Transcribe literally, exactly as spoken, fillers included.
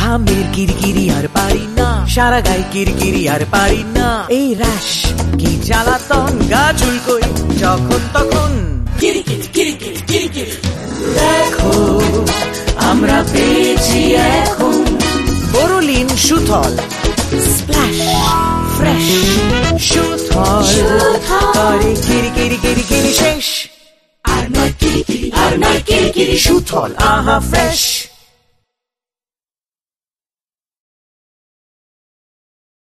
ঘামের কিরকিরি আর পারি না, সারা গায়ে কিরকিরি আর পারি না। এই র্যাশ কি জ্বালাতন, গা চুলকোই যখন তখন। কিরকিরি কিরকিরি কিরকিরি, দেখো আমরা পেয়েছি এখন বোরোলিন সুথল স্প্ল্যাশ ফ্রেশ সুথল, করে কিরকিরি কিরকিরি শেষ। আর নয় কিরকিরি আর নয় কিরকিরি সুথল, আহা ফ্রেশ।